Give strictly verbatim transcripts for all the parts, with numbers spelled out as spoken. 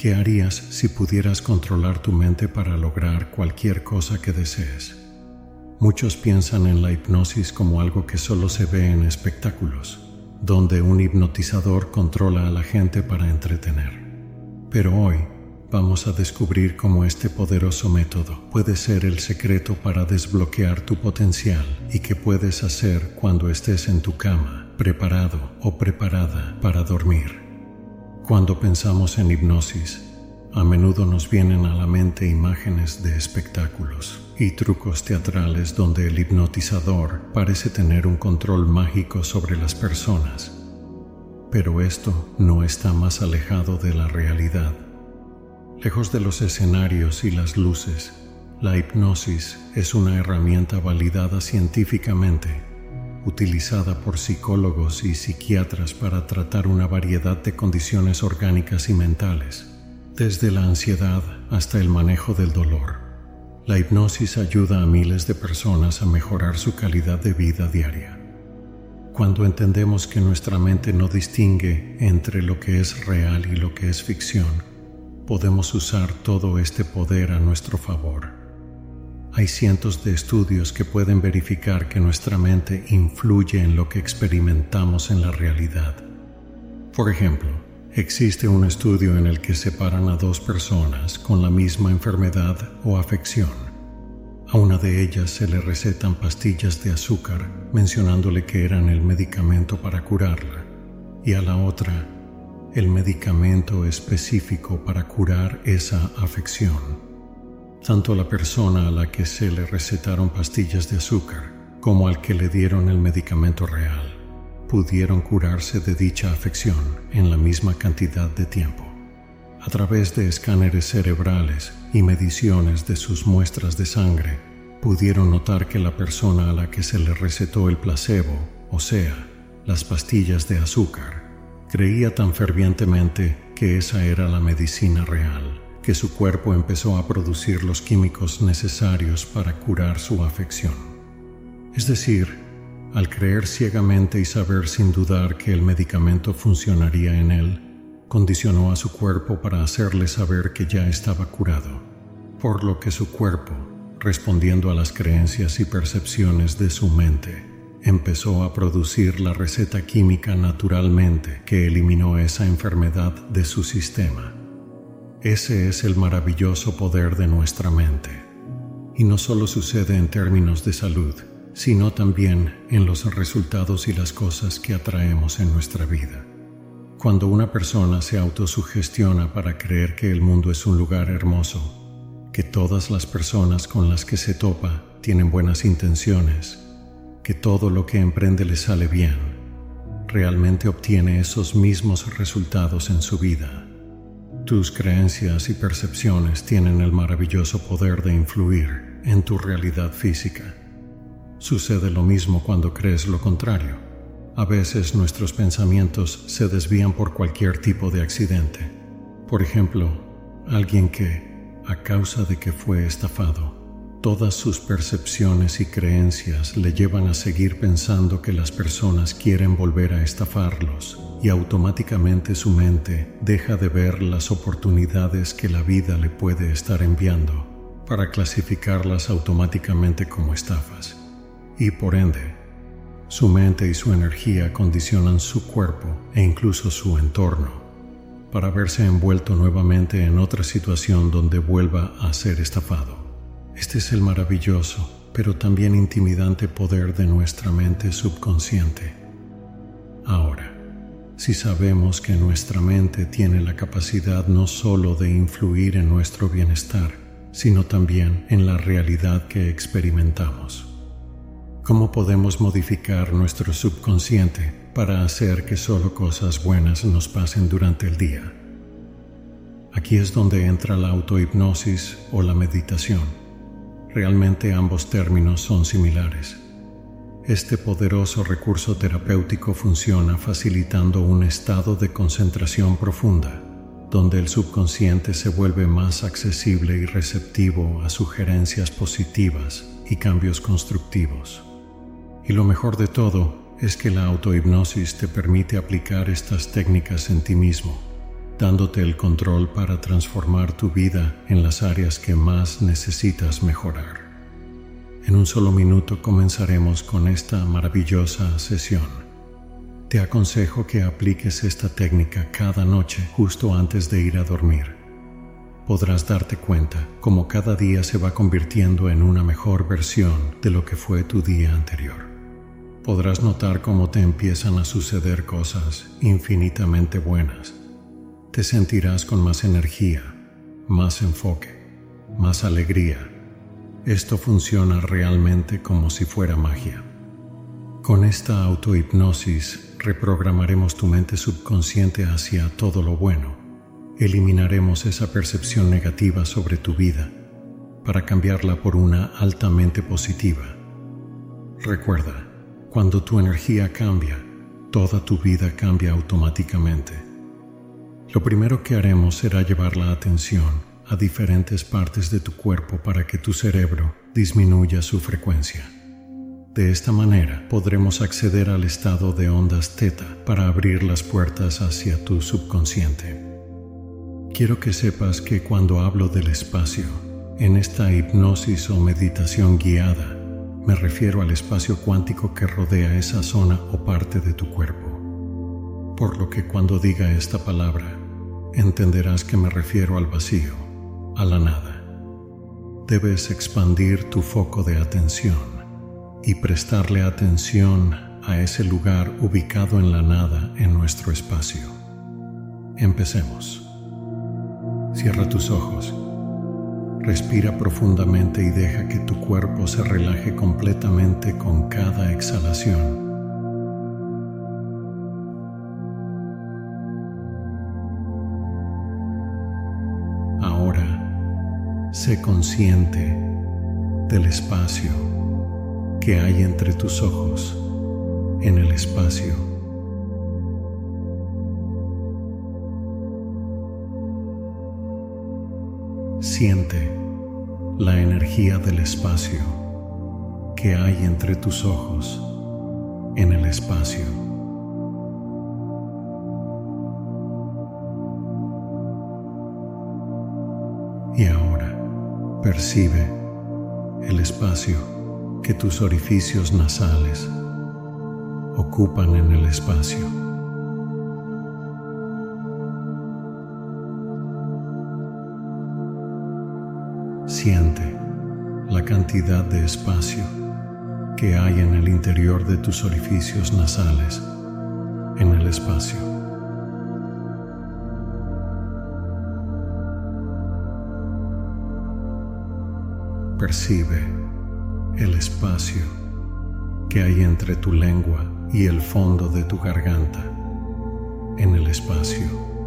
¿Qué harías si pudieras controlar tu mente para lograr cualquier cosa que desees? Muchos piensan en la hipnosis como algo que solo se ve en espectáculos, donde un hipnotizador controla a la gente para entretener. Pero hoy vamos a descubrir cómo este poderoso método puede ser el secreto para desbloquear tu potencial y qué puedes hacer cuando estés en tu cama, preparado o preparada para dormir. Cuando pensamos en hipnosis, a menudo nos vienen a la mente imágenes de espectáculos y trucos teatrales donde el hipnotizador parece tener un control mágico sobre las personas. Pero esto no está más alejado de la realidad. Lejos de los escenarios y las luces, la hipnosis es una herramienta validada científicamente, utilizada por psicólogos y psiquiatras para tratar una variedad de condiciones orgánicas y mentales, desde la ansiedad hasta el manejo del dolor. La hipnosis ayuda a miles de personas a mejorar su calidad de vida diaria. Cuando entendemos que nuestra mente no distingue entre lo que es real y lo que es ficción, podemos usar todo este poder a nuestro favor. Hay cientos de estudios que pueden verificar que nuestra mente influye en lo que experimentamos en la realidad. Por ejemplo, existe un estudio en el que separan a dos personas con la misma enfermedad o afección. A una de ellas se le recetan pastillas de azúcar, mencionándole que eran el medicamento para curarla, y a la otra, el medicamento específico para curar esa afección. Tanto la persona a la que se le recetaron pastillas de azúcar como al que le dieron el medicamento real pudieron curarse de dicha afección en la misma cantidad de tiempo. A través de escáneres cerebrales y mediciones de sus muestras de sangre, pudieron notar que la persona a la que se le recetó el placebo, o sea, las pastillas de azúcar, creía tan fervientemente que esa era la medicina real, que su cuerpo empezó a producir los químicos necesarios para curar su afección. Es decir, al creer ciegamente y saber sin dudar que el medicamento funcionaría en él, condicionó a su cuerpo para hacerle saber que ya estaba curado, por lo que su cuerpo, respondiendo a las creencias y percepciones de su mente, empezó a producir la receta química naturalmente que eliminó esa enfermedad de su sistema. Ese es el maravilloso poder de nuestra mente. Y no solo sucede en términos de salud, sino también en los resultados y las cosas que atraemos en nuestra vida. Cuando una persona se autosugestiona para creer que el mundo es un lugar hermoso, que todas las personas con las que se topa tienen buenas intenciones, que todo lo que emprende le sale bien, realmente obtiene esos mismos resultados en su vida. Tus creencias y percepciones tienen el maravilloso poder de influir en tu realidad física. Sucede lo mismo cuando crees lo contrario. A veces nuestros pensamientos se desvían por cualquier tipo de accidente. Por ejemplo, alguien que, a causa de que fue estafado, todas sus percepciones y creencias le llevan a seguir pensando que las personas quieren volver a estafarlos, y automáticamente su mente deja de ver las oportunidades que la vida le puede estar enviando para clasificarlas automáticamente como estafas. Y por ende, su mente y su energía condicionan su cuerpo e incluso su entorno para verse envuelto nuevamente en otra situación donde vuelva a ser estafado. Este es el maravilloso, pero también intimidante poder de nuestra mente subconsciente. Ahora, si sabemos que nuestra mente tiene la capacidad no solo de influir en nuestro bienestar, sino también en la realidad que experimentamos, ¿cómo podemos modificar nuestro subconsciente para hacer que solo cosas buenas nos pasen durante el día? Aquí es donde entra la autohipnosis o la meditación. Realmente ambos términos son similares. Este poderoso recurso terapéutico funciona facilitando un estado de concentración profunda, donde el subconsciente se vuelve más accesible y receptivo a sugerencias positivas y cambios constructivos. Y lo mejor de todo es que la autohipnosis te permite aplicar estas técnicas en ti mismo, dándote el control para transformar tu vida en las áreas que más necesitas mejorar. En un solo minuto comenzaremos con esta maravillosa sesión. Te aconsejo que apliques esta técnica cada noche justo antes de ir a dormir. Podrás darte cuenta cómo cada día se va convirtiendo en una mejor versión de lo que fue tu día anterior. Podrás notar cómo te empiezan a suceder cosas infinitamente buenas. Te sentirás con más energía, más enfoque, más alegría. Esto funciona realmente como si fuera magia. Con esta autohipnosis reprogramaremos tu mente subconsciente hacia todo lo bueno. Eliminaremos esa percepción negativa sobre tu vida para cambiarla por una altamente positiva. Recuerda, cuando tu energía cambia, toda tu vida cambia automáticamente. Lo primero que haremos será llevar la atención a diferentes partes de tu cuerpo para que tu cerebro disminuya su frecuencia. De esta manera podremos acceder al estado de ondas teta para abrir las puertas hacia tu subconsciente. Quiero que sepas que cuando hablo del espacio, en esta hipnosis o meditación guiada, me refiero al espacio cuántico que rodea esa zona o parte de tu cuerpo. Por lo que cuando diga esta palabra, entenderás que me refiero al vacío, a la nada. Debes expandir tu foco de atención y prestarle atención a ese lugar ubicado en la nada en nuestro espacio. Empecemos. Cierra tus ojos. Respira profundamente y deja que tu cuerpo se relaje completamente con cada exhalación. Ahora, sé consciente del espacio que hay entre tus ojos, en el espacio. Siente la energía del espacio que hay entre tus ojos, en el espacio. Y ahora percibe el espacio que tus orificios nasales ocupan en el espacio. Siente la cantidad de espacio que hay en el interior de tus orificios nasales, en el espacio. Percibe el espacio que hay entre tu lengua y el fondo de tu garganta, en el espacio.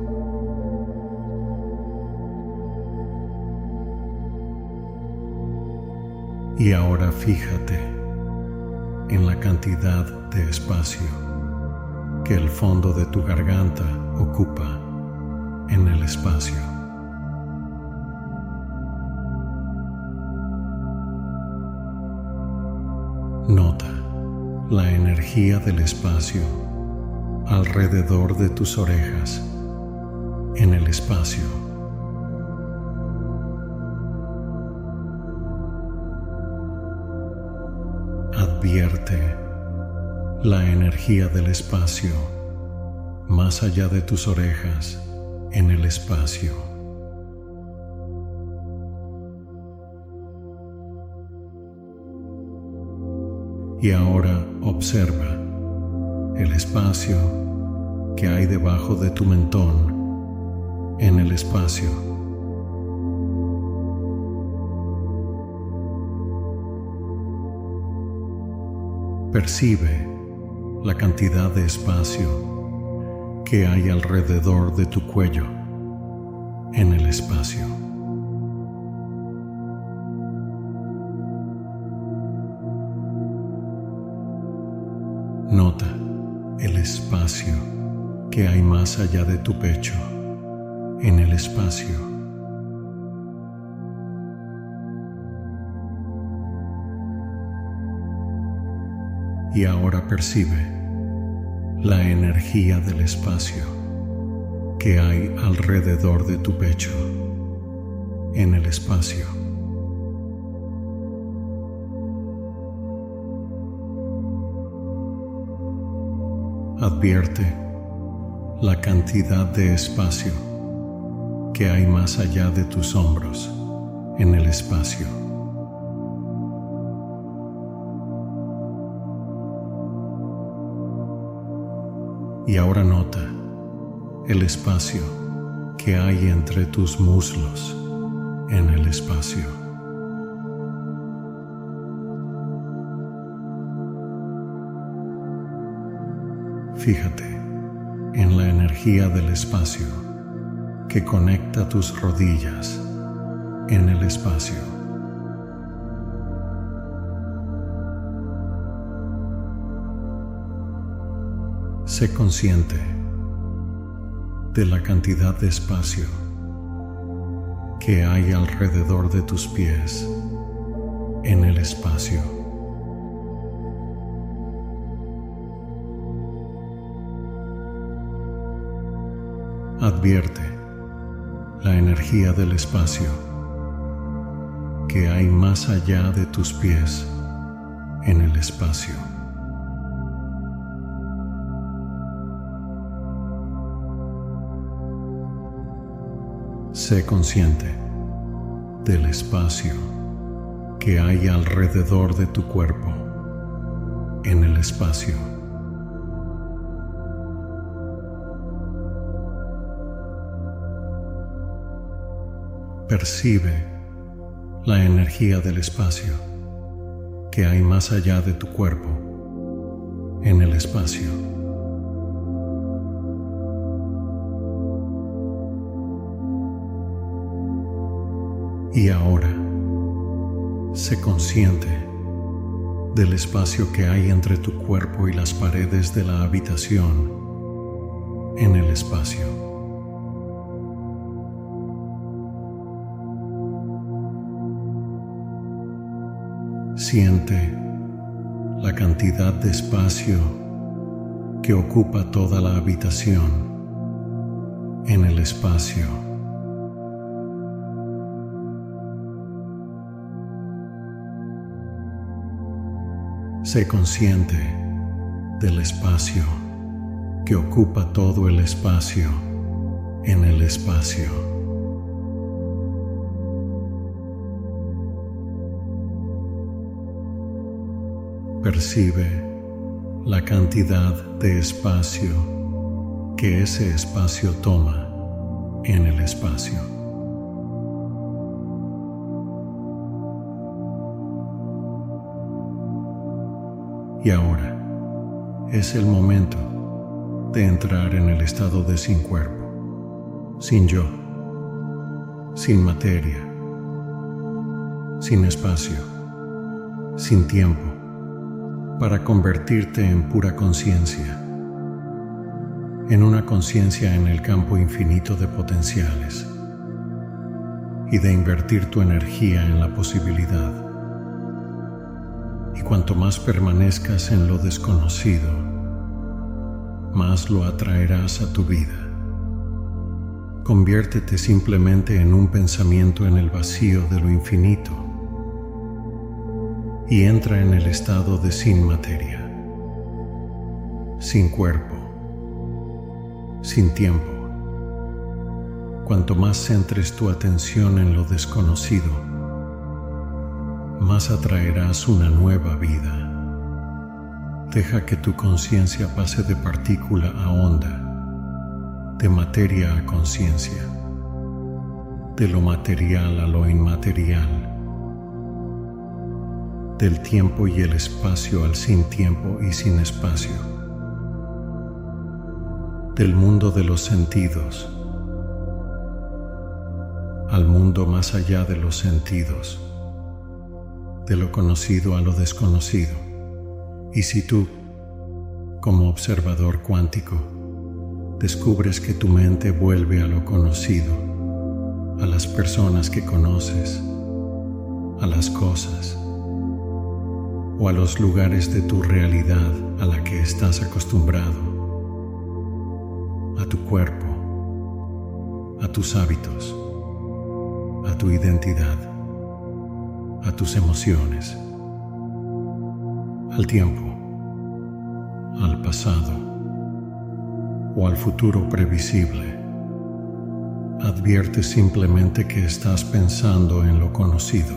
Y ahora fíjate en la cantidad de espacio que el fondo de tu garganta ocupa en el espacio. Nota la energía del espacio alrededor de tus orejas, en el espacio. Advierte la energía del espacio más allá de tus orejas, en el espacio. Y ahora observa el espacio que hay debajo de tu mentón, en el espacio. Percibe la cantidad de espacio que hay alrededor de tu cuello, en el espacio. Nota el espacio que hay más allá de tu pecho, en el espacio. Y ahora percibe la energía del espacio que hay alrededor de tu pecho, en el espacio. Advierte la cantidad de espacio que hay más allá de tus hombros, en el espacio. Y ahora nota el espacio que hay entre tus muslos, en el espacio. Fíjate en la energía del espacio que conecta tus rodillas en el espacio. Sé consciente de la cantidad de espacio que hay alrededor de tus pies en el espacio. Advierte la energía del espacio que hay más allá de tus pies en el espacio. Sé consciente del espacio que hay alrededor de tu cuerpo en el espacio. Percibe la energía del espacio que hay más allá de tu cuerpo en el espacio. Y ahora, sé consciente del espacio que hay entre tu cuerpo y las paredes de la habitación en el espacio. Siente la cantidad de espacio que ocupa toda la habitación en el espacio. Sé consciente del espacio que ocupa todo el espacio en el espacio. Percibe la cantidad de espacio que ese espacio toma en el espacio. Y ahora es el momento de entrar en el estado de sin cuerpo, sin yo, sin materia, sin espacio, sin tiempo, para convertirte en pura conciencia, en una conciencia en el campo infinito de potenciales, y de invertir tu energía en la posibilidad. Y cuanto más permanezcas en lo desconocido, más lo atraerás a tu vida. Conviértete simplemente en un pensamiento en el vacío de lo infinito y entra en el estado de sin materia, sin cuerpo, sin tiempo. Cuanto más centres tu atención en lo desconocido, más atraerás una nueva vida. Deja que tu conciencia pase de partícula a onda, de materia a conciencia, de lo material a lo inmaterial, del tiempo y el espacio al sin tiempo y sin espacio, del mundo de los sentidos al mundo más allá de los sentidos, de lo conocido a lo desconocido. Y si tú, como observador cuántico, descubres que tu mente vuelve a lo conocido, a las personas que conoces, a las cosas, o a los lugares de tu realidad a la que estás acostumbrado, a tu cuerpo, a tus hábitos, a tu identidad, a tus emociones, al tiempo, al pasado o al futuro previsible. Advierte simplemente que estás pensando en lo conocido.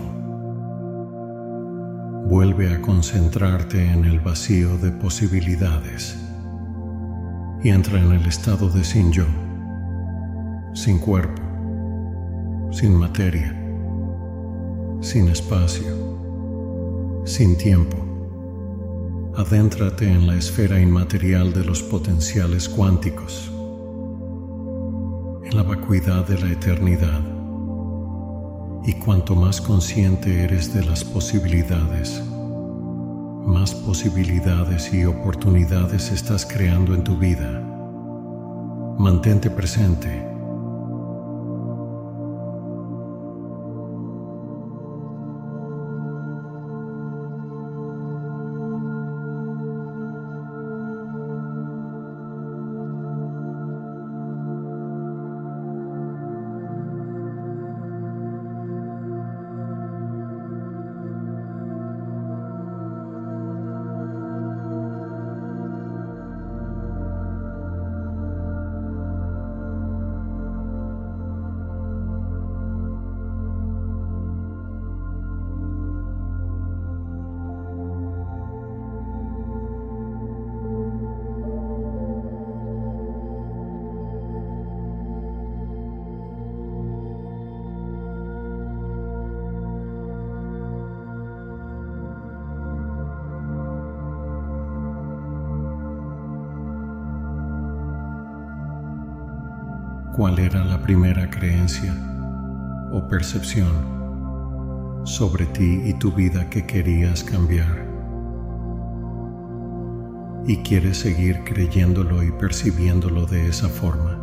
Vuelve a concentrarte en el vacío de posibilidades y entra en el estado de sin yo, sin cuerpo, sin materia, sin espacio, sin tiempo. Adéntrate en la esfera inmaterial de los potenciales cuánticos, en la vacuidad de la eternidad. Y cuanto más consciente eres de las posibilidades, más posibilidades y oportunidades estás creando en tu vida. Mantente presente. ¿Cuál era la primera creencia o percepción sobre ti y tu vida que querías cambiar? ¿Y quieres seguir creyéndolo y percibiéndolo de esa forma?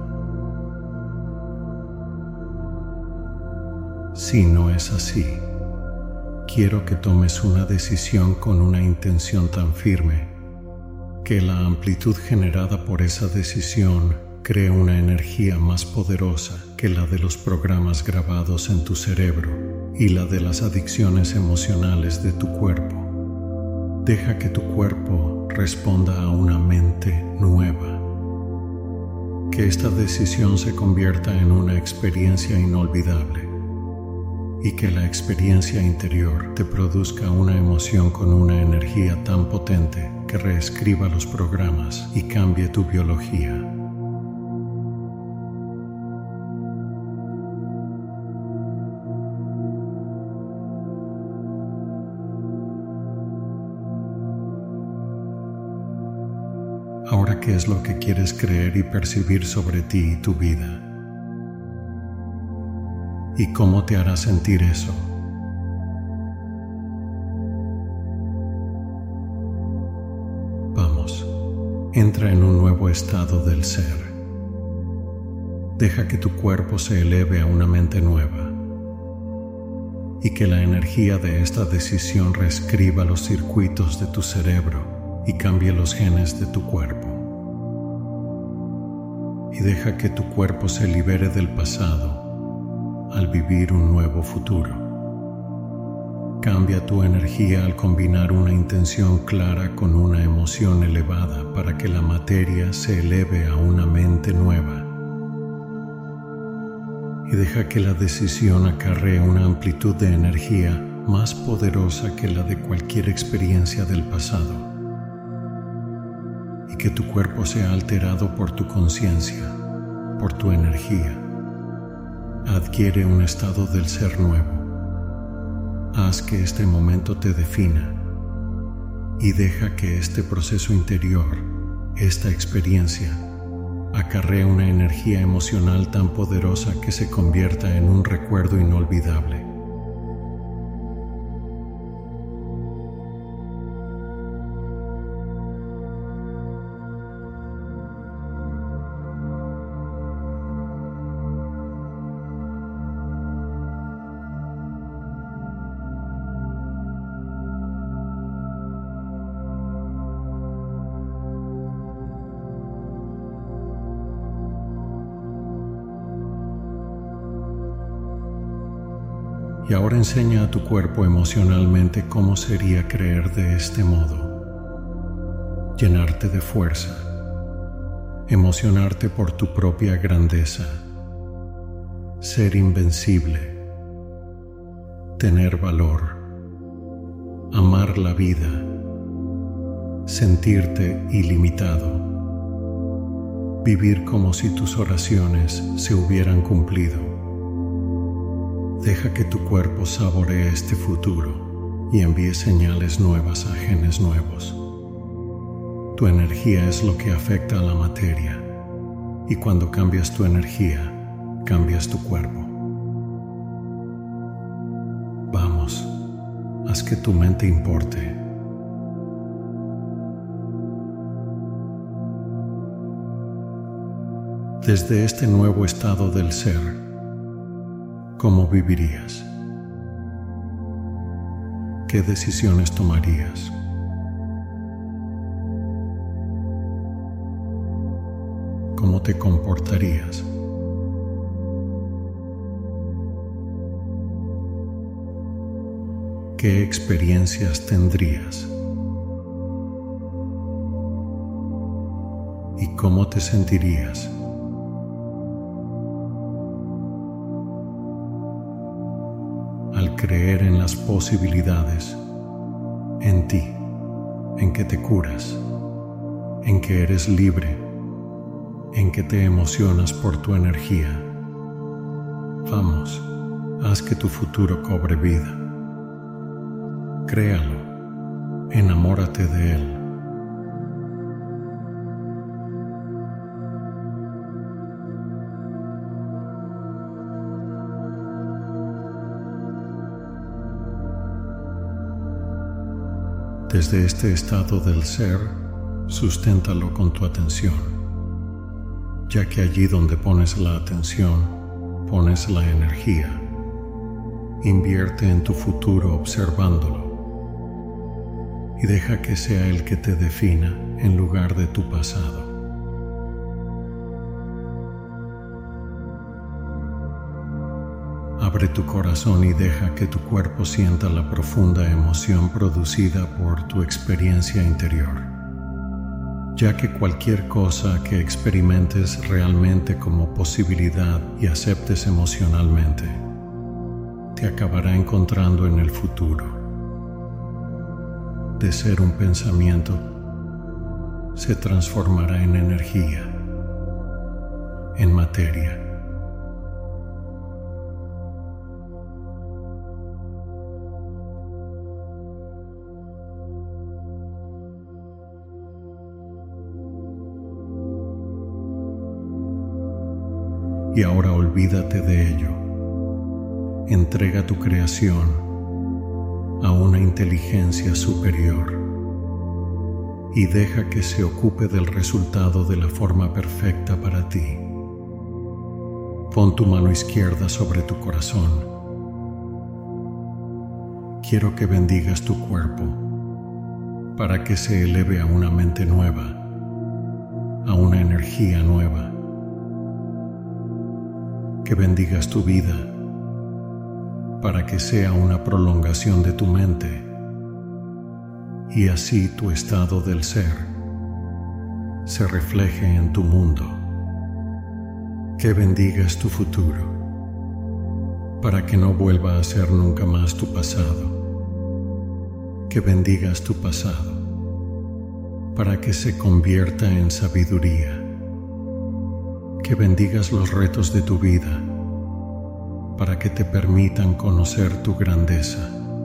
Si no es así, quiero que tomes una decisión con una intención tan firme que la amplitud generada por esa decisión cree una energía más poderosa que la de los programas grabados en tu cerebro y la de las adicciones emocionales de tu cuerpo. Deja que tu cuerpo responda a una mente nueva. Que esta decisión se convierta en una experiencia inolvidable y que la experiencia interior te produzca una emoción con una energía tan potente que reescriba los programas y cambie tu biología. Ahora, ¿qué es lo que quieres creer y percibir sobre ti y tu vida? ¿Y cómo te hará sentir eso? Vamos, entra en un nuevo estado del ser. Deja que tu cuerpo se eleve a una mente nueva y que la energía de esta decisión reescriba los circuitos de tu cerebro y cambie los genes de tu cuerpo. Y deja que tu cuerpo se libere del pasado al vivir un nuevo futuro. Cambia tu energía al combinar una intención clara con una emoción elevada para que la materia se eleve a una mente nueva. Y deja que la decisión acarree una amplitud de energía más poderosa que la de cualquier experiencia del pasado. Y que tu cuerpo sea alterado por tu conciencia, por tu energía. Adquiere un estado del ser nuevo. Haz que este momento te defina y deja que este proceso interior, esta experiencia, acarrea una energía emocional tan poderosa que se convierta en un recuerdo inolvidable. Y ahora enseña a tu cuerpo emocionalmente cómo sería creer de este modo. Llenarte de fuerza, emocionarte por tu propia grandeza, ser invencible, tener valor, amar la vida, sentirte ilimitado, vivir como si tus oraciones se hubieran cumplido. Deja que tu cuerpo saboree este futuro y envíe señales nuevas a genes nuevos. Tu energía es lo que afecta a la materia, y cuando cambias tu energía, cambias tu cuerpo. Vamos, haz que tu mente importe. Desde este nuevo estado del ser, ¿cómo vivirías? ¿Qué decisiones tomarías? ¿Cómo te comportarías? ¿Qué experiencias tendrías? ¿Y cómo te sentirías? Al creer en las posibilidades, en ti, en que te curas, en que eres libre, en que te emocionas por tu energía. Vamos, haz que tu futuro cobre vida. Créalo, enamórate de él. Desde este estado del ser, susténtalo con tu atención, ya que allí donde pones la atención, pones la energía. Invierte en tu futuro observándolo y deja que sea el que te defina en lugar de tu pasado. Abre tu corazón y deja que tu cuerpo sienta la profunda emoción producida por tu experiencia interior, ya que cualquier cosa que experimentes realmente como posibilidad y aceptes emocionalmente, te acabará encontrando en el futuro. De ser un pensamiento, se transformará en energía, en materia. Y ahora olvídate de ello. Entrega tu creación a una inteligencia superior y deja que se ocupe del resultado de la forma perfecta para ti. Pon tu mano izquierda sobre tu corazón. Quiero que bendigas tu cuerpo para que se eleve a una mente nueva, a una energía nueva. Que bendigas tu vida para que sea una prolongación de tu mente y así tu estado del ser se refleje en tu mundo. Que bendigas tu futuro para que no vuelva a ser nunca más tu pasado. Que bendigas tu pasado para que se convierta en sabiduría. Que bendigas los retos de tu vida para que te permitan conocer tu grandeza.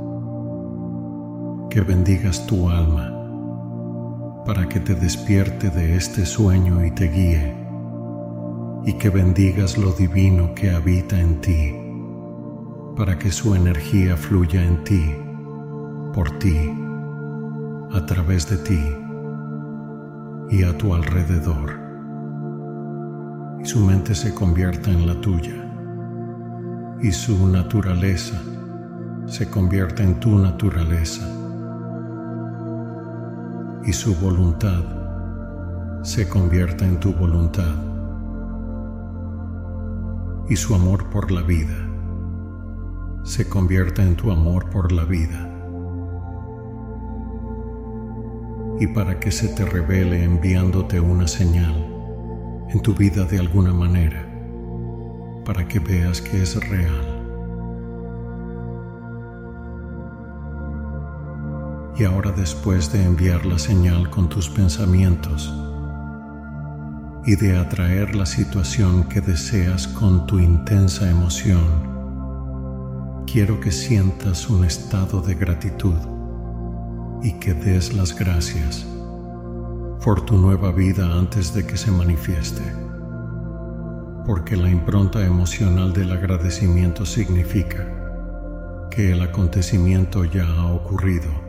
Que bendigas tu alma para que te despierte de este sueño y te guíe, y que bendigas lo divino que habita en ti para que su energía fluya en ti, por ti, a través de ti y a tu alrededor. Y su mente se convierta en la tuya, y su naturaleza se convierta en tu naturaleza, y su voluntad se convierta en tu voluntad, y su amor por la vida se convierta en tu amor por la vida, y para que se te revele enviándote una señal en tu vida de alguna manera, para que veas que es real. Y ahora, después de enviar la señal con tus pensamientos y de atraer la situación que deseas con tu intensa emoción, quiero que sientas un estado de gratitud y que des las gracias por tu nueva vida antes de que se manifieste, porque la impronta emocional del agradecimiento significa que el acontecimiento ya ha ocurrido.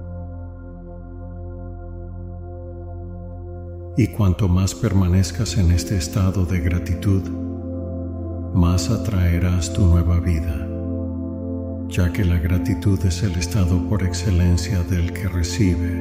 Y cuanto más permanezcas en este estado de gratitud, más atraerás tu nueva vida, ya que la gratitud es el estado por excelencia del que recibe.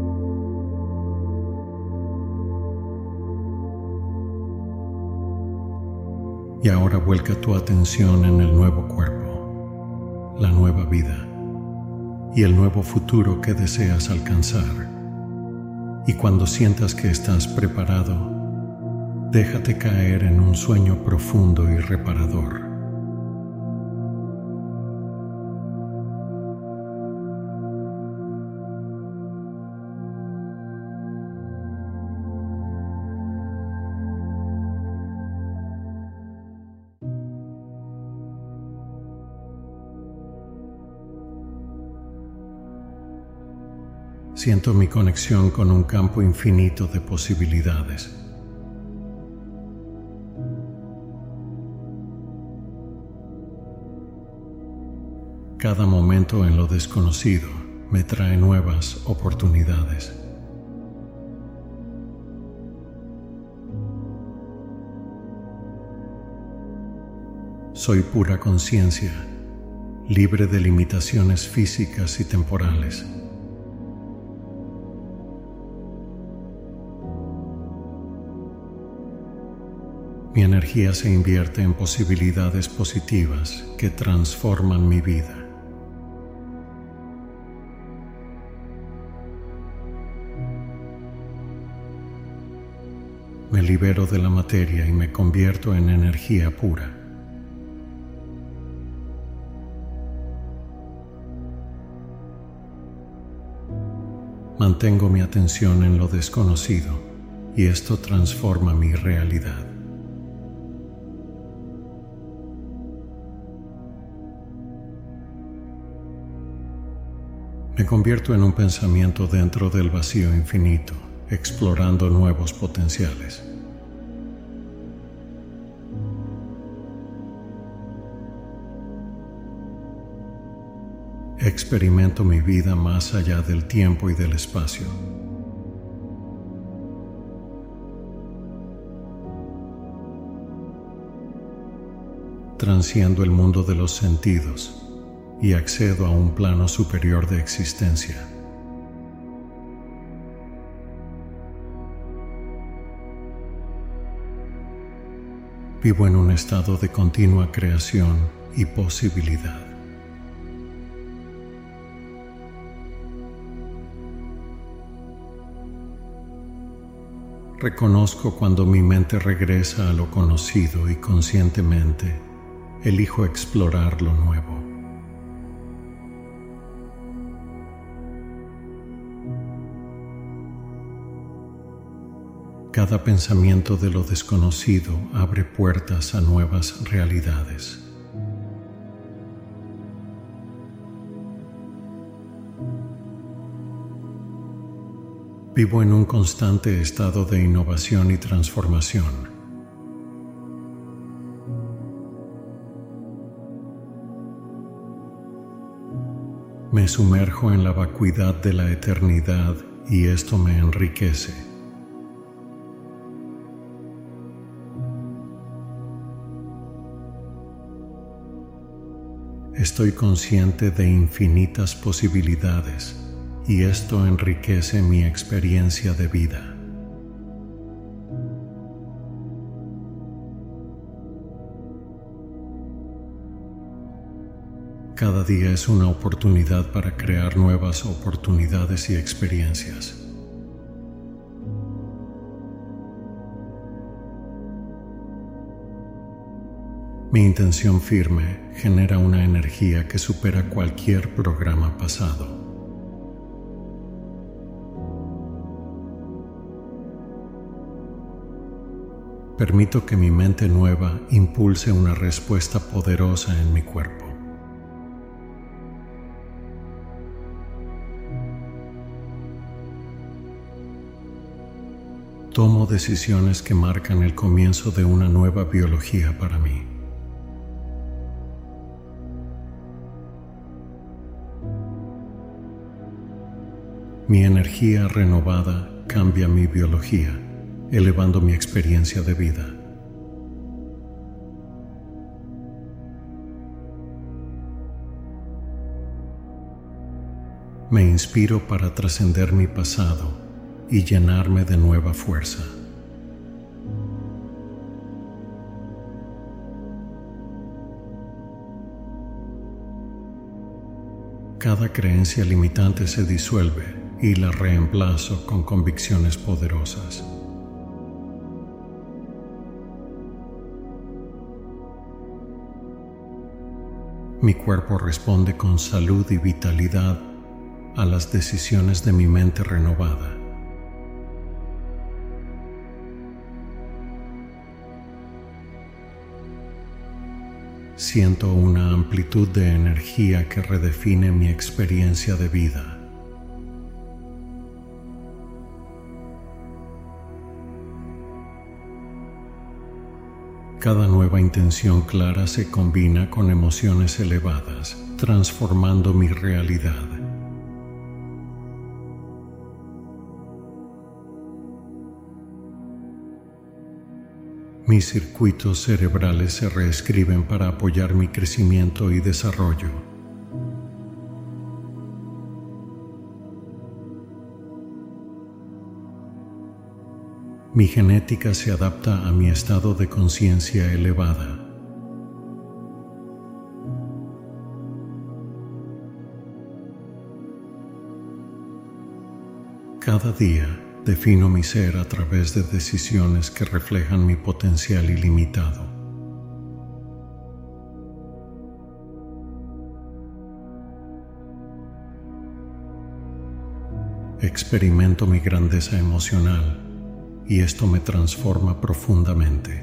Y ahora vuelca tu atención en el nuevo cuerpo, la nueva vida y el nuevo futuro que deseas alcanzar. Y cuando sientas que estás preparado, déjate caer en un sueño profundo y reparador. Siento mi conexión con un campo infinito de posibilidades. Cada momento en lo desconocido me trae nuevas oportunidades. Soy pura conciencia, libre de limitaciones físicas y temporales. Mi energía se invierte en posibilidades positivas que transforman mi vida. Me libero de la materia y me convierto en energía pura. Mantengo mi atención en lo desconocido y esto transforma mi realidad. Me convierto en un pensamiento dentro del vacío infinito, explorando nuevos potenciales. Experimento mi vida más allá del tiempo y del espacio. Transciendo el mundo de los sentidos y accedo a un plano superior de existencia. Vivo en un estado de continua creación y posibilidad. Reconozco cuando mi mente regresa a lo conocido y conscientemente elijo explorar lo nuevo. Cada pensamiento de lo desconocido abre puertas a nuevas realidades. Vivo en un constante estado de innovación y transformación. Me sumerjo en la vacuidad de la eternidad y esto me enriquece. Estoy consciente de infinitas posibilidades y esto enriquece mi experiencia de vida. Cada día es una oportunidad para crear nuevas oportunidades y experiencias. Mi intención firme genera una energía que supera cualquier programa pasado. Permito que mi mente nueva impulse una respuesta poderosa en mi cuerpo. Tomo decisiones que marcan el comienzo de una nueva biología para mí. Mi energía renovada cambia mi biología, elevando mi experiencia de vida. Me inspiro para trascender mi pasado y llenarme de nueva fuerza. Cada creencia limitante se disuelve y la reemplazo con convicciones poderosas. Mi cuerpo responde con salud y vitalidad a las decisiones de mi mente renovada. Siento una amplitud de energía que redefine mi experiencia de vida. Cada nueva intención clara se combina con emociones elevadas, transformando mi realidad. Mis circuitos cerebrales se reescriben para apoyar mi crecimiento y desarrollo. Mi genética se adapta a mi estado de conciencia elevada. Cada día defino mi ser a través de decisiones que reflejan mi potencial ilimitado. Experimento mi grandeza emocional y esto me transforma profundamente.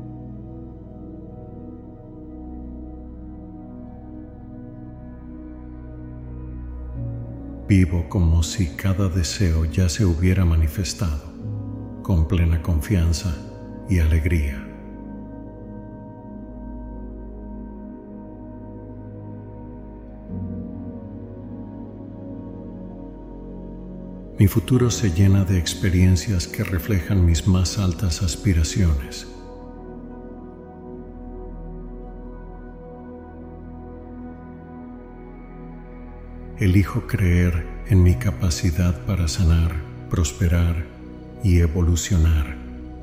Vivo como si cada deseo ya se hubiera manifestado, con plena confianza y alegría. Mi futuro se llena de experiencias que reflejan mis más altas aspiraciones. Elijo creer en mi capacidad para sanar, prosperar y evolucionar.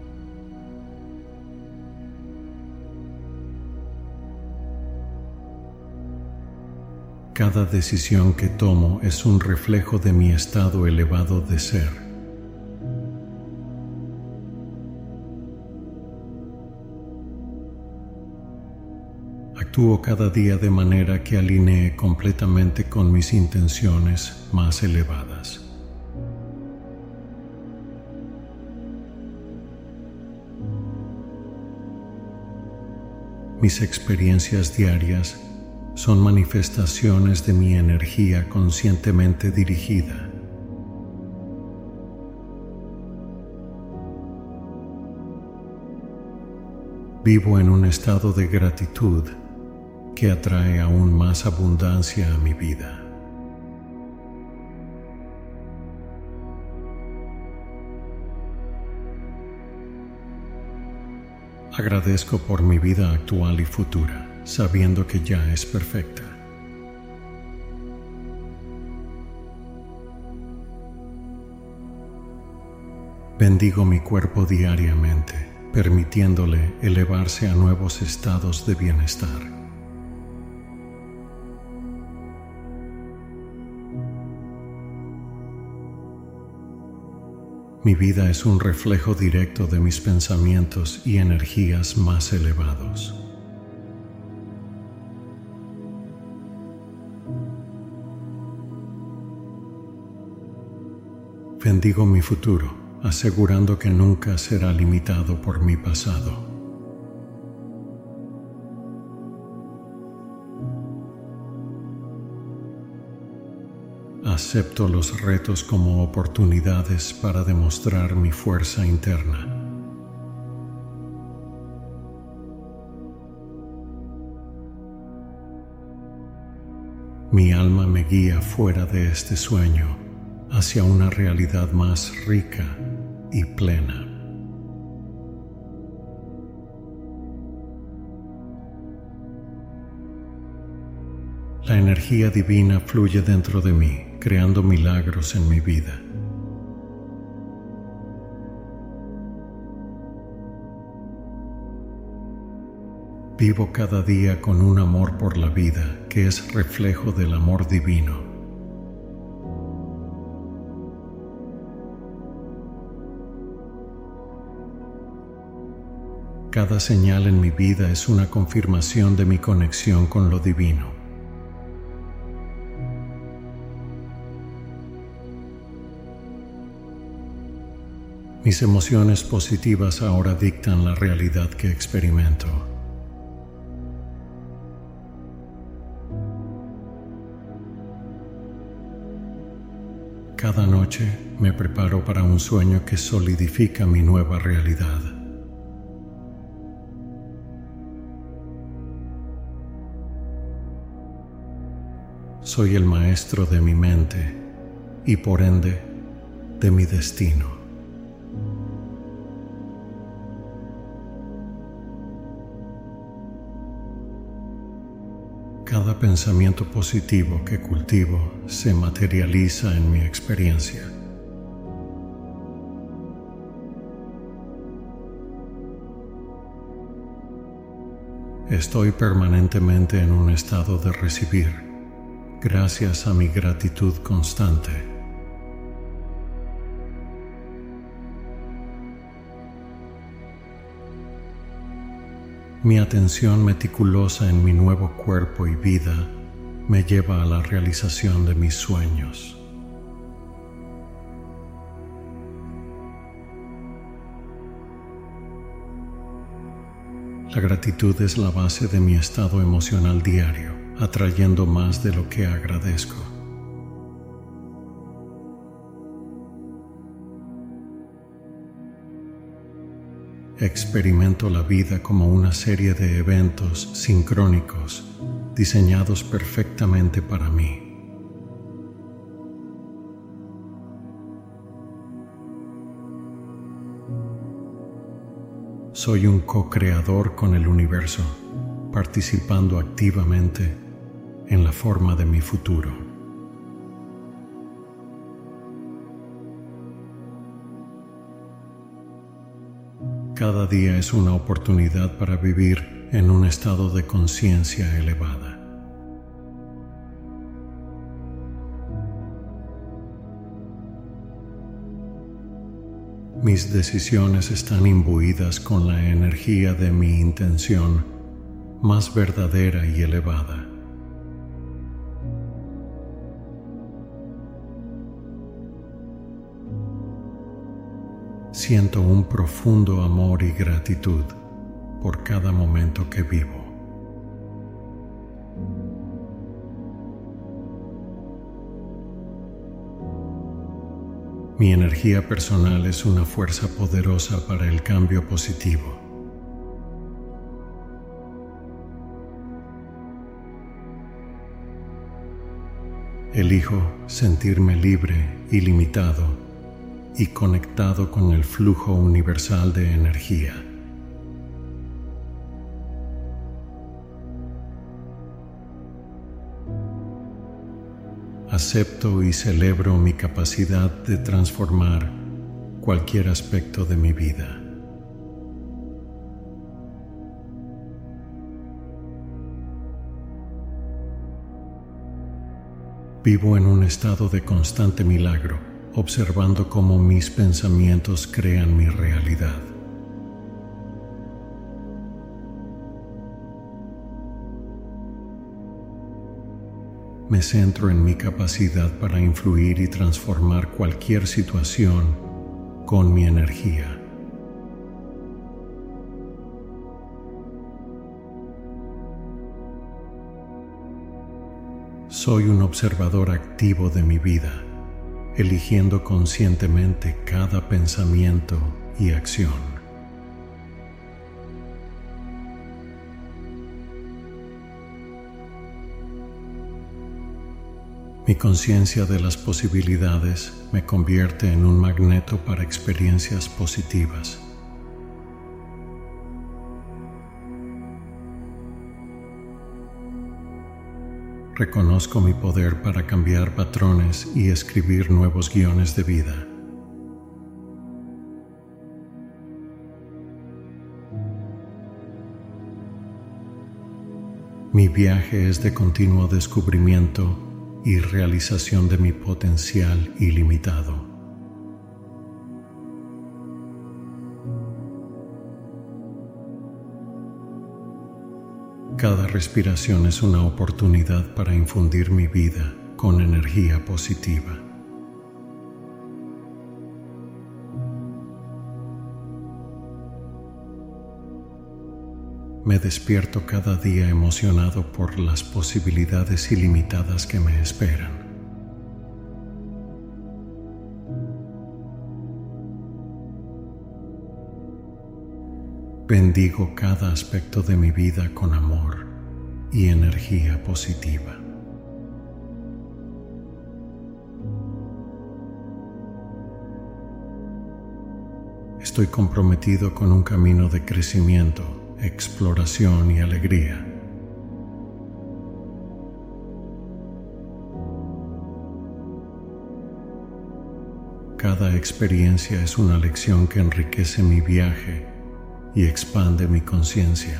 Cada decisión que tomo es un reflejo de mi estado elevado de ser. Actúo cada día de manera que alinee completamente con mis intenciones más elevadas. Mis experiencias diarias son manifestaciones de mi energía conscientemente dirigida. Vivo en un estado de gratitud que atrae aún más abundancia a mi vida. Agradezco por mi vida actual y futura, sabiendo que ya es perfecta. Bendigo mi cuerpo diariamente, permitiéndole elevarse a nuevos estados de bienestar. Mi vida es un reflejo directo de mis pensamientos y energías más elevados. Bendigo mi futuro, asegurando que nunca será limitado por mi pasado. Acepto los retos como oportunidades para demostrar mi fuerza interna. Mi alma me guía fuera de este sueño hacia una realidad más rica y plena. La energía divina fluye dentro de mí, creando milagros en mi vida. Vivo cada día con un amor por la vida que es reflejo del amor divino. Cada señal en mi vida es una confirmación de mi conexión con lo divino. Mis emociones positivas ahora dictan la realidad que experimento. Cada noche me preparo para un sueño que solidifica mi nueva realidad. Soy el maestro de mi mente y por ende de mi destino. Cada pensamiento positivo que cultivo se materializa en mi experiencia. Estoy permanentemente en un estado de recibir, gracias a mi gratitud constante. Mi atención meticulosa en mi nuevo cuerpo y vida me lleva a la realización de mis sueños. La gratitud es la base de mi estado emocional diario, atrayendo más de lo que agradezco. Experimento la vida como una serie de eventos sincrónicos diseñados perfectamente para mí. Soy un co-creador con el universo, participando activamente en la forma de mi futuro. Cada día es una oportunidad para vivir en un estado de conciencia elevada. Mis decisiones están imbuidas con la energía de mi intención más verdadera y elevada. Siento un profundo amor y gratitud por cada momento que vivo. Mi energía personal es una fuerza poderosa para el cambio positivo. Elijo sentirme libre, ilimitado y conectado con el flujo universal de energía. Acepto y celebro mi capacidad de transformar cualquier aspecto de mi vida. Vivo en un estado de constante milagro, observando cómo mis pensamientos crean mi realidad. Me centro en mi capacidad para influir y transformar cualquier situación con mi energía. Soy un observador activo de mi vida, eligiendo conscientemente cada pensamiento y acción. Mi conciencia de las posibilidades me convierte en un magneto para experiencias positivas. Reconozco mi poder para cambiar patrones y escribir nuevos guiones de vida. Mi viaje es de continuo descubrimiento y realización de mi potencial ilimitado. Cada respiración es una oportunidad para infundir mi vida con energía positiva. Me despierto cada día emocionado por las posibilidades ilimitadas que me esperan. Bendigo cada aspecto de mi vida con amor y energía positiva. Estoy comprometido con un camino de crecimiento, exploración y alegría. Cada experiencia es una lección que enriquece mi viaje y expande mi conciencia.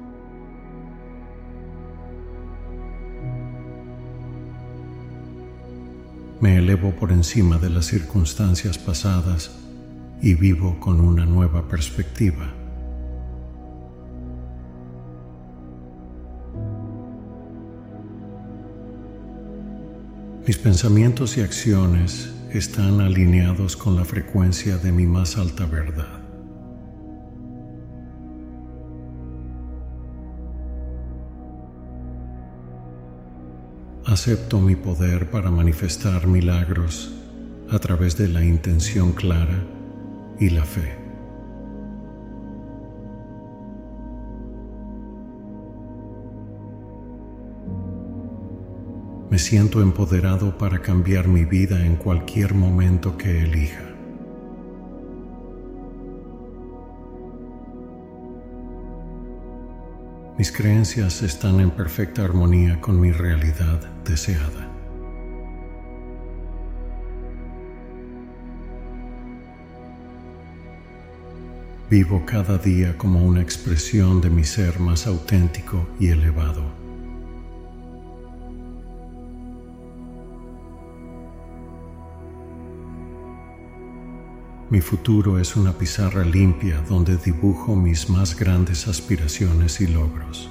Me elevo por encima de las circunstancias pasadas y vivo con una nueva perspectiva. Mis pensamientos y acciones están alineados con la frecuencia de mi más alta verdad. Acepto mi poder para manifestar milagros a través de la intención clara y la fe. Me siento empoderado para cambiar mi vida en cualquier momento que elija. Mis creencias están en perfecta armonía con mi realidad deseada. Vivo cada día como una expresión de mi ser más auténtico y elevado. Mi futuro es una pizarra limpia donde dibujo mis más grandes aspiraciones y logros.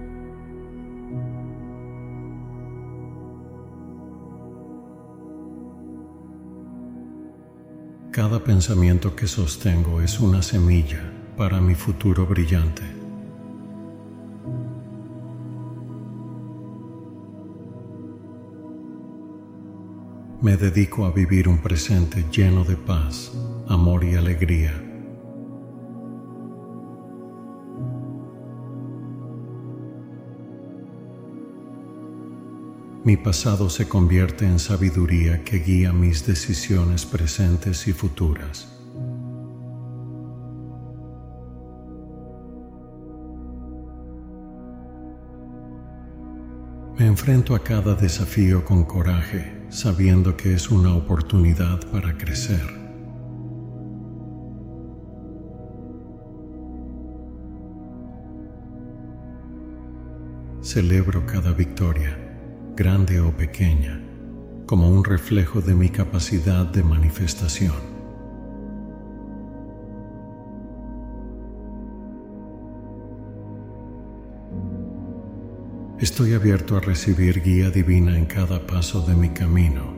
Cada pensamiento que sostengo es una semilla para mi futuro brillante. Me dedico a vivir un presente lleno de paz, amor y alegría. Mi pasado se convierte en sabiduría que guía mis decisiones presentes y futuras. Me enfrento a cada desafío con coraje, sabiendo que es una oportunidad para crecer. Celebro cada victoria, grande o pequeña, como un reflejo de mi capacidad de manifestación. Estoy abierto a recibir guía divina en cada paso de mi camino.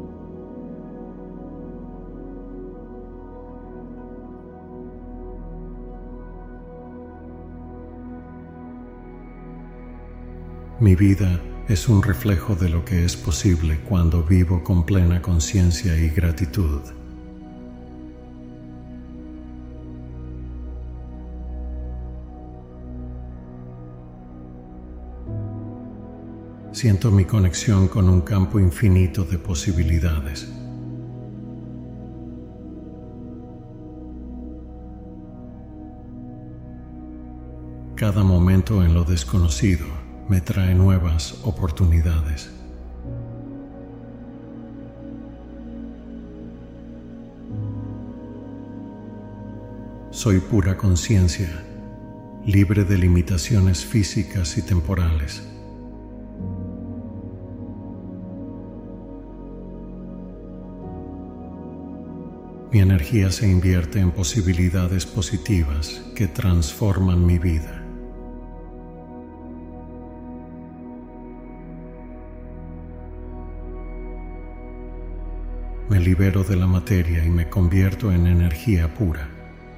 Mi vida es un reflejo de lo que es posible cuando vivo con plena conciencia y gratitud. Siento mi conexión con un campo infinito de posibilidades. Cada momento en lo desconocido me trae nuevas oportunidades. Soy pura conciencia, libre de limitaciones físicas y temporales. Mi energía se invierte en posibilidades positivas que transforman mi vida. Me libero de la materia y me convierto en energía pura.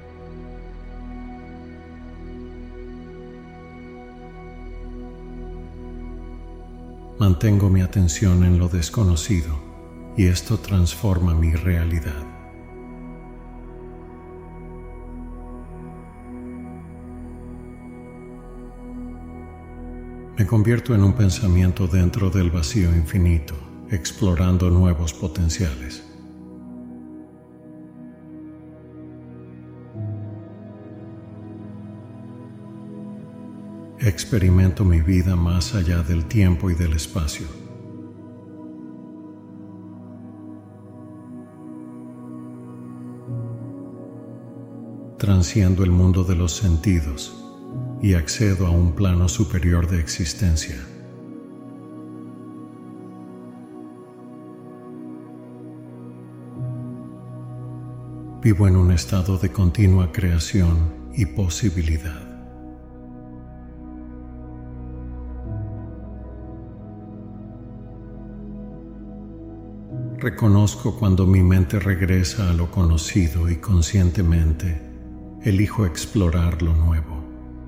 Mantengo mi atención en lo desconocido y esto transforma mi realidad. Me convierto en un pensamiento dentro del vacío infinito, explorando nuevos potenciales. Experimento mi vida más allá del tiempo y del espacio. Transciendo el mundo de los sentidos y accedo a un plano superior de existencia. Vivo en un estado de continua creación y posibilidad. Reconozco cuando mi mente regresa a lo conocido y conscientemente elijo explorar lo nuevo.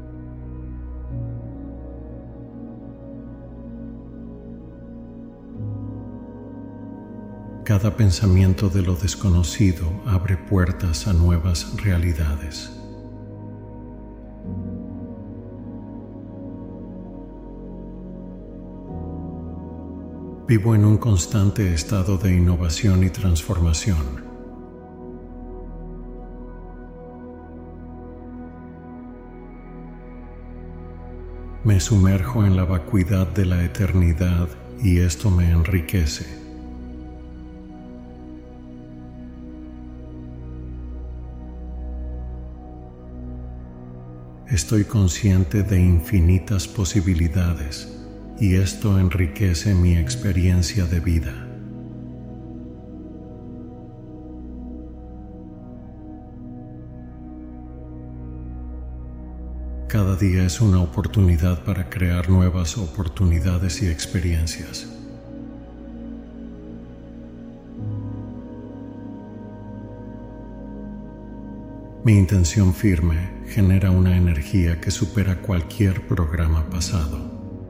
Cada pensamiento de lo desconocido abre puertas a nuevas realidades. Vivo en un constante estado de innovación y transformación. Me sumerjo en la vacuidad de la eternidad y esto me enriquece. Estoy consciente de infinitas posibilidades y esto enriquece mi experiencia de vida. Cada día es una oportunidad para crear nuevas oportunidades y experiencias. Mi intención firme genera una energía que supera cualquier programa pasado.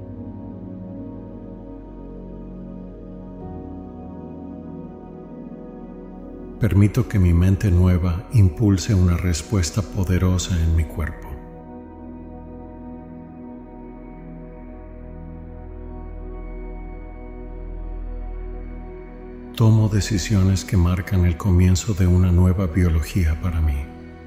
Permito que mi mente nueva impulse una respuesta poderosa en mi cuerpo. Tomo decisiones que marcan el comienzo de una nueva biología para mí.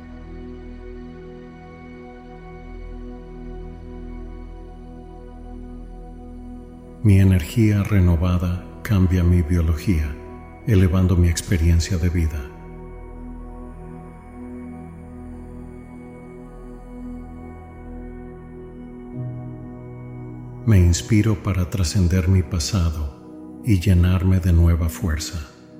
Mi energía renovada cambia mi biología, elevando mi experiencia de vida. Me inspiro para trascender mi pasado y llenarme de nueva fuerza.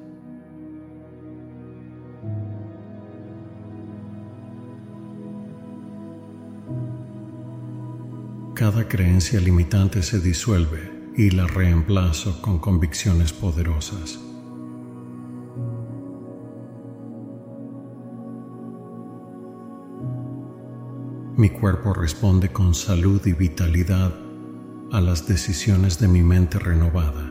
Cada creencia limitante se disuelve y la reemplazo con convicciones poderosas. Mi cuerpo responde con salud y vitalidad a las decisiones de mi mente renovada.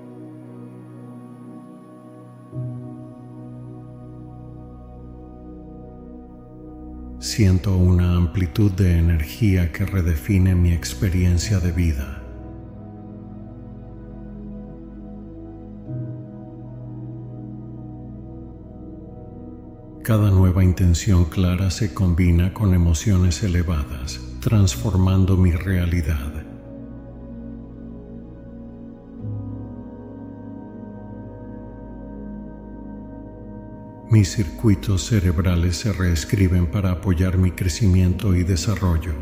Siento una amplitud de energía que redefine mi experiencia de vida. Cada nueva intención clara se combina con emociones elevadas, transformando mi realidad. Mis circuitos cerebrales se reescriben para apoyar mi crecimiento y desarrollo.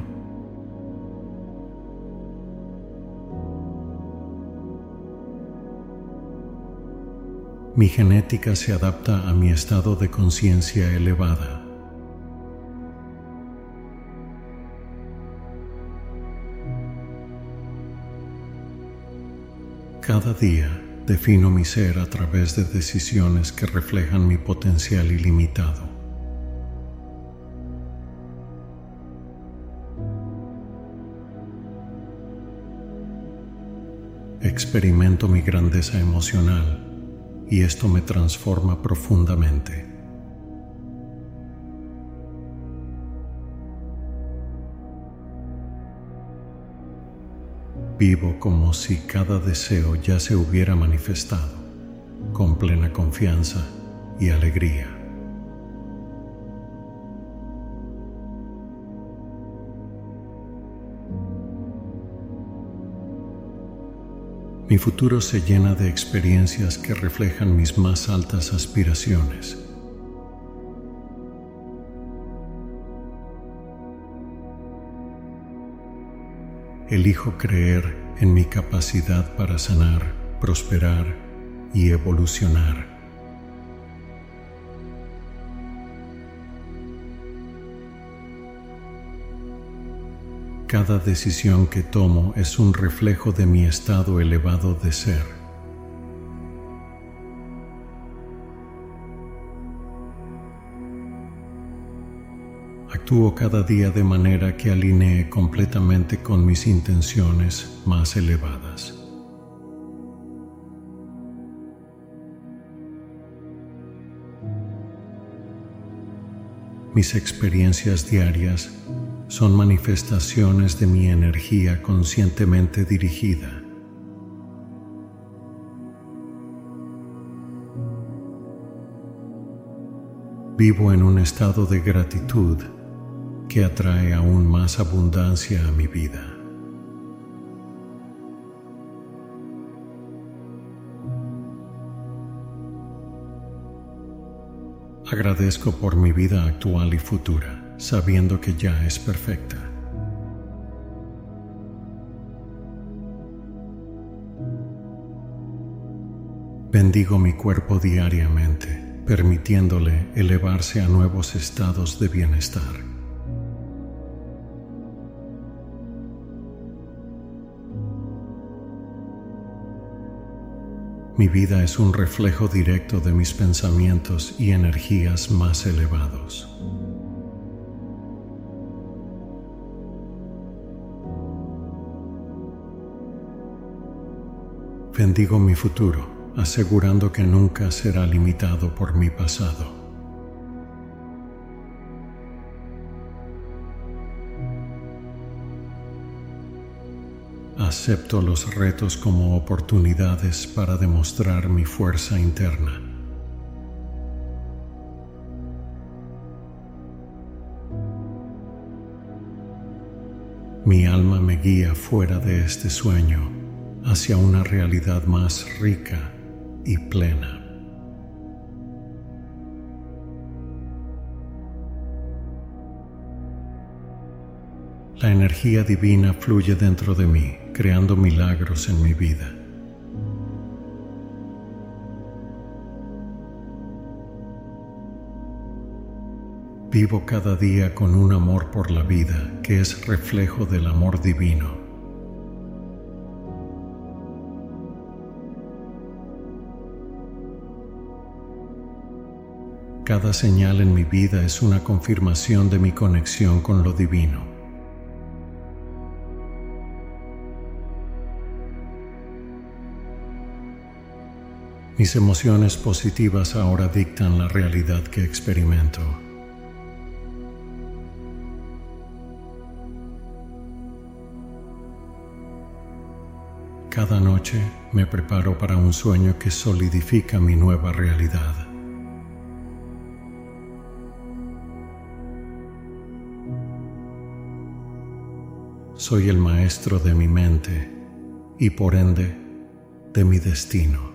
Mi genética se adapta a mi estado de conciencia elevada. Cada día defino mi ser a través de decisiones que reflejan mi potencial ilimitado. Experimento mi grandeza emocional y esto me transforma profundamente. Vivo como si cada deseo ya se hubiera manifestado, con plena confianza y alegría. Mi futuro se llena de experiencias que reflejan mis más altas aspiraciones. Elijo creer en mi capacidad para sanar, prosperar y evolucionar. Cada decisión que tomo es un reflejo de mi estado elevado de ser. Actúo cada día de manera que alinee completamente con mis intenciones más elevadas. Mis experiencias diarias son manifestaciones de mi energía conscientemente dirigida. Vivo en un estado de gratitud que atrae aún más abundancia a mi vida. Agradezco por mi vida actual y futura, sabiendo que ya es perfecta. Bendigo mi cuerpo diariamente, permitiéndole elevarse a nuevos estados de bienestar. Mi vida es un reflejo directo de mis pensamientos y energías más elevados. Bendigo mi futuro, asegurando que nunca será limitado por mi pasado. Acepto los retos como oportunidades para demostrar mi fuerza interna. Mi alma me guía fuera de este sueño hacia una realidad más rica y plena. La energía divina fluye dentro de mí, creando milagros en mi vida. Vivo cada día con un amor por la vida que es reflejo del amor divino. Cada señal en mi vida es una confirmación de mi conexión con lo divino. Mis emociones positivas ahora dictan la realidad que experimento. Cada noche me preparo para un sueño que solidifica mi nueva realidad. Soy el maestro de mi mente y por ende de mi destino.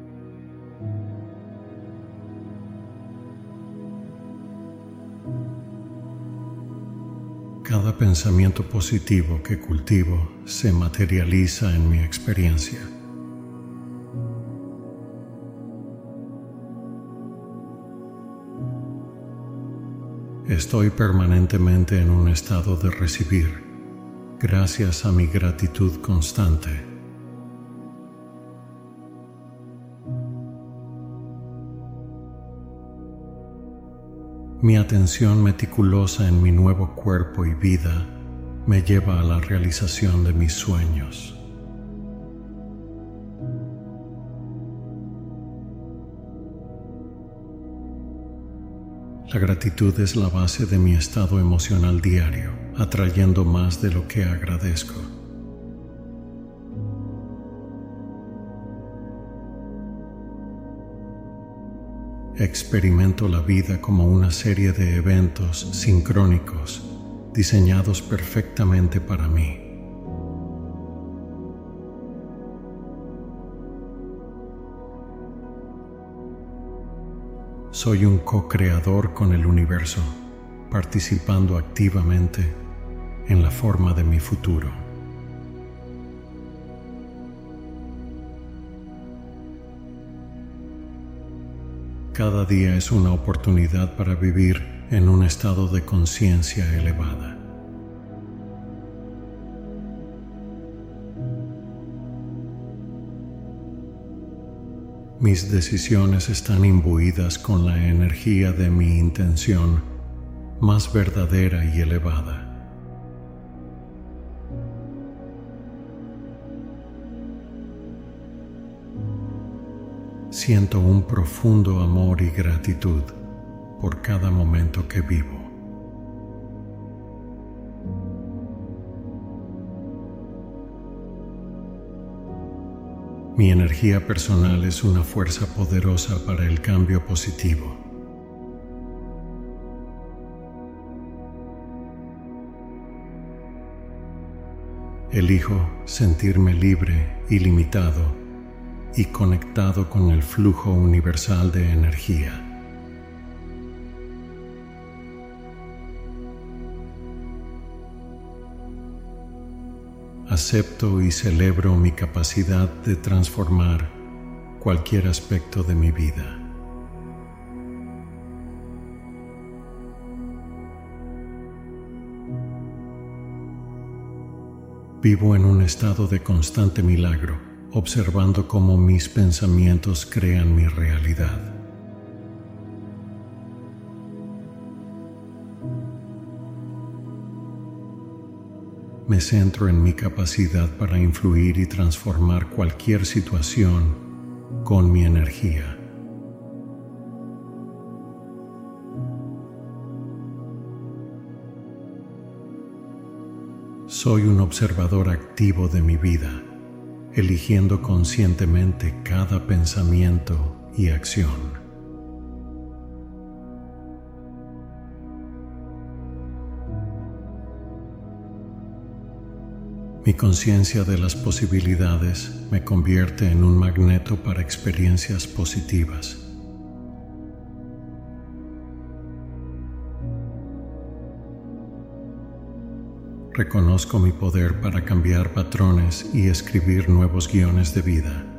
Cada pensamiento positivo que cultivo se materializa en mi experiencia. Estoy permanentemente en un estado de recibir, gracias a mi gratitud constante. Mi atención meticulosa en mi nuevo cuerpo y vida me lleva a la realización de mis sueños. La gratitud es la base de mi estado emocional diario, atrayendo más de lo que agradezco. Experimento la vida como una serie de eventos sincrónicos diseñados perfectamente para mí. Soy un co-creador con el universo, participando activamente en la forma de mi futuro. Cada día es una oportunidad para vivir en un estado de conciencia elevada. Mis decisiones están imbuidas con la energía de mi intención más verdadera y elevada. Siento un profundo amor y gratitud por cada momento que vivo. Mi energía personal es una fuerza poderosa para el cambio positivo. Elijo sentirme libre, ilimitado y conectado con el flujo universal de energía. Acepto y celebro mi capacidad de transformar cualquier aspecto de mi vida. Vivo en un estado de constante milagro, observando cómo mis pensamientos crean mi realidad. Me centro en mi capacidad para influir y transformar cualquier situación con mi energía. Soy un observador activo de mi vida, eligiendo conscientemente cada pensamiento y acción. Mi conciencia de las posibilidades me convierte en un magneto para experiencias positivas. Reconozco mi poder para cambiar patrones y escribir nuevos guiones de vida.